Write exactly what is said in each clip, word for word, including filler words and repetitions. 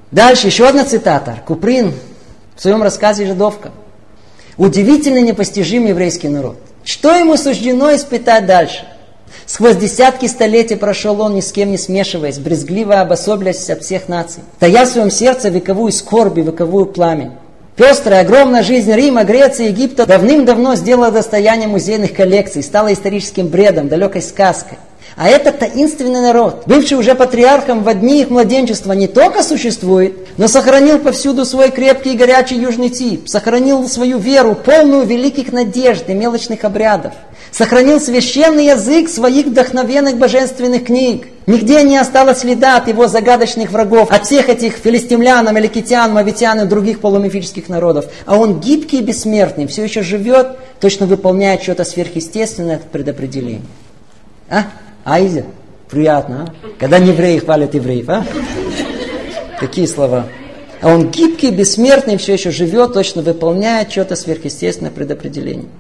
Дальше еще одна цитата. Куприн в своем рассказе «Жидовка». Удивительно непостижимый еврейский народ. Что ему суждено испытать дальше? Сквозь десятки столетий прошел он, ни с кем не смешиваясь, брезгливо обособлясь от всех наций, тая в своем сердце вековую скорбь и вековую пламень. Пестрая, огромная жизнь Рима, Греции, Египта давным-давно сделала достоянием музейных коллекций, стала историческим бредом, далекой сказкой. А этот таинственный народ, бывший уже патриархом в дни их младенчества, не только существует, но сохранил повсюду свой крепкий и горячий южный тип, сохранил свою веру, полную великих надежд и мелочных обрядов, сохранил священный язык своих вдохновенных божественных книг. Нигде не осталось следа от его загадочных врагов, от всех этих филистимлян, амаликитян, мавитян и других полумифических народов. А он гибкий и бессмертный, все еще живет, точно выполняет что-то сверхъестественное от предопределения. А? Айзер? Приятно, а? Когда не евреи хвалят евреев, а? Какие слова? А он гибкий, бессмертный, все еще живет, точно выполняет что-то сверхъестественное предопределение.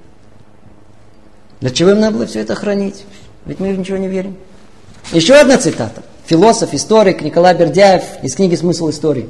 Для чего им надо было все это хранить? Ведь мы в ничего не верим. Еще одна цитата. Философ, историк Николай Бердяев из книги «Смысл истории».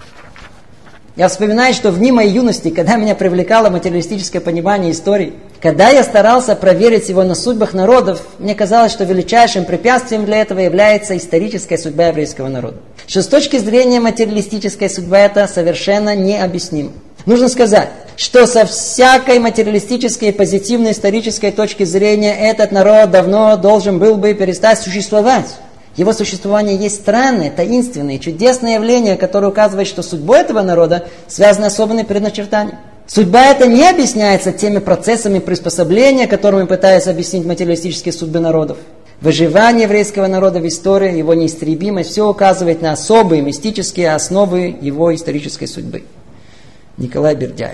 Я вспоминаю, что в дни моей юности, когда меня привлекало материалистическое понимание истории, когда я старался проверить его на судьбах народов, мне казалось, что величайшим препятствием для этого является историческая судьба еврейского народа. Что с точки зрения материалистической судьбы это совершенно необъяснимо. Нужно сказать, что со всякой материалистической и позитивной исторической точки зрения этот народ давно должен был бы перестать существовать. Его существование есть странное, таинственное, чудесное явление, которое указывает, что судьбой этого народа связаны особенные предначертания. Судьба эта не объясняется теми процессами приспособления, которыми пытаются объяснить материалистические судьбы народов. Выживание еврейского народа в истории, его неистребимость, все указывает на особые мистические основы его исторической судьбы. Николай Бердяев.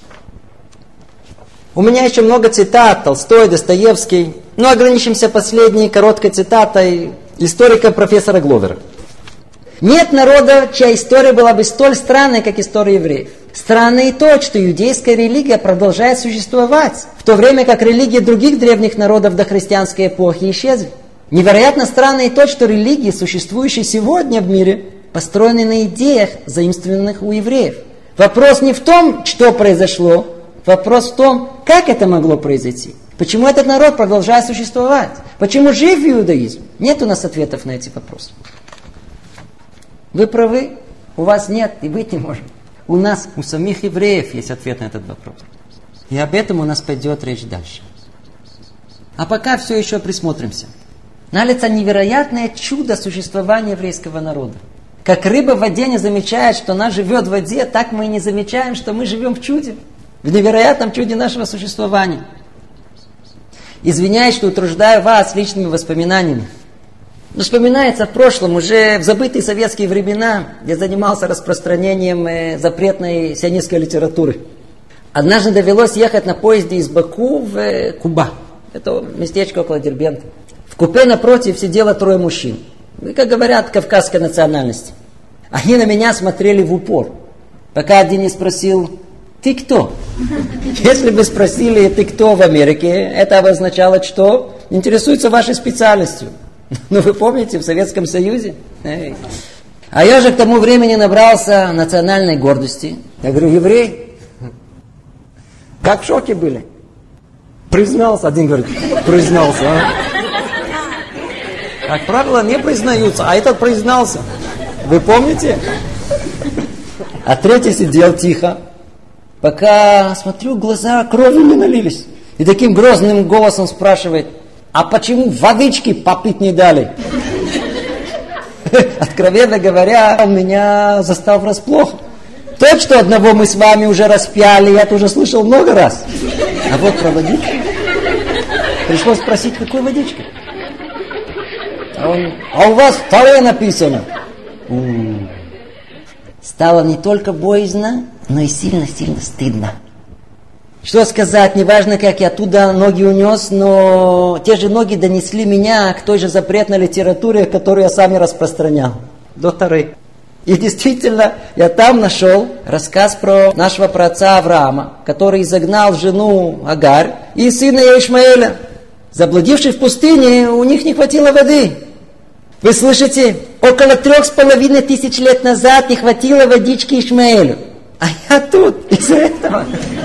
У меня еще много цитат, Толстой, Достоевский, но ограничимся последней короткой цитатой историка профессора Гловера. Нет народа, чья история была бы столь странной, как история евреев. Странно и то, что иудейская религия продолжает существовать, в то время как религии других древних народов до христианской эпохи исчезли. Невероятно странно и то, что религии, существующие сегодня в мире, построены на идеях, заимствованных у евреев. Вопрос не в том, что произошло, вопрос в том, как это могло произойти. Почему этот народ продолжает существовать? Почему жив иудаизм? Нет у нас ответов на эти вопросы. Вы правы, у вас нет и быть не может. У нас, у самих евреев есть ответ на этот вопрос. И об этом у нас пойдет речь дальше. А пока все еще присмотримся. Налицо невероятное чудо существования еврейского народа. Как рыба в воде не замечает, что она живет в воде, так мы и не замечаем, что мы живем в чуде. В невероятном чуде нашего существования. Извиняюсь, что утруждаю вас личными воспоминаниями. Но вспоминается в прошлом, уже в забытые советские времена, я занимался распространением запретной сионистской литературы. Однажды довелось ехать на поезде из Баку в Куба. Это местечко около Дербента. В купе напротив сидело трое мужчин. И, как говорят, кавказской национальности. Они на меня смотрели в упор. Пока один не спросил: «Ты кто?» Если бы спросили «Ты кто?» в Америке, это обозначало, что интересуется вашей специальностью. Ну, вы помните, в Советском Союзе? Эй. А я же к тому времени набрался национальной гордости. Я говорю: еврей? Как в шоке были. Признался. Один говорит: признался. А? Как правило, не признаются, а этот признался. Вы помните? А третий сидел тихо. Пока, смотрю, глаза кровью не налились. И таким грозным голосом спрашивает: а почему водички попить не дали? Откровенно говоря, он меня застал врасплох. То, что одного мы с вами уже распяли, я уже слышал много раз. А вот про водичку. Пришлось спросить, какой водичкой? А, он, а у вас второе написано. У-у-у. Стало не только боязно, но и сильно-сильно стыдно. Что сказать, неважно, как я оттуда ноги унес, но те же ноги донесли меня к той же запретной литературе, которую я сам и распространял. До Торы. И действительно, я там нашел рассказ про нашего праотца Авраама, который изгнал жену Агарь и сына Ишмаэля. Заблудившись в пустыне, у них не хватило воды. Вы слышите? около трех с половиной тысяч лет назад не хватило водички Ишмаэлю. А я тут из-за этого.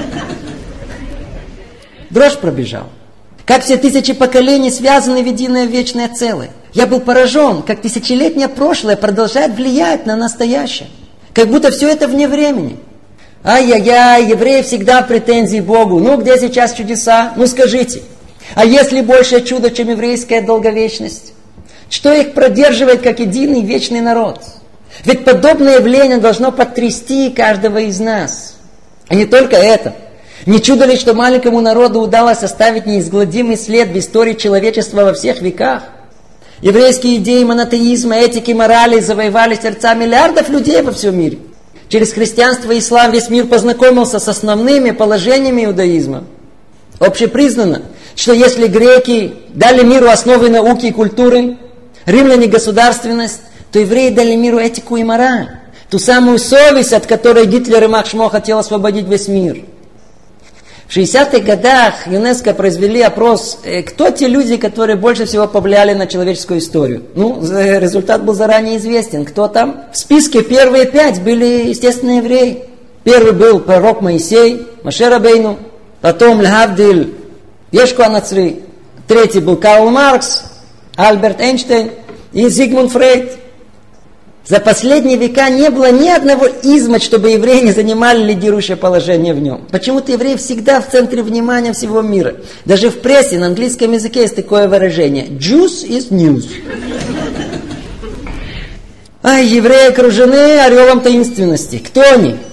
Дрожь пробежал. Как все тысячи поколений связаны в единое вечное целое. Я был поражен, как тысячелетнее прошлое продолжает влиять на настоящее. Как будто все это вне времени. Ай-яй-яй, евреи всегда претензии Богу. Ну, где сейчас чудеса? Ну, скажите. А если большее чудо, чем еврейская долговечность? Что их продерживает как единый вечный народ? Ведь подобное явление должно потрясти каждого из нас. А не только это. Не чудо ли, что маленькому народу удалось оставить неизгладимый след в истории человечества во всех веках? Еврейские идеи монотеизма, этики, морали завоевали сердца миллиардов людей во всем мире. Через христианство и ислам весь мир познакомился с основными положениями иудаизма. Общепризнано, что если греки дали миру основы науки и культуры, римляне государственность, то евреи дали миру этику и мораль. Ту самую совесть, от которой Гитлер и Махшмо хотел освободить весь мир. В шестидесятых годах ЮНЕСКО произвели опрос, кто те люди, которые больше всего повлияли на человеческую историю. Ну, результат был заранее известен. Кто там? В списке первые пять были, естественно, евреи. Первый был пророк Моисей, Моше Рабейну. Потом Лхавдиль, Ешко Анацри. Третий был Карл Маркс, Альберт Эйнштейн и Зигмунд Фрейд. За последние века не было ни одного изма, чтобы евреи не занимали лидирующее положение в нем. Почему-то евреи всегда в центре внимания всего мира. Даже в прессе на английском языке есть такое выражение. Juice is news. А евреи окружены ореолом таинственности. Кто они?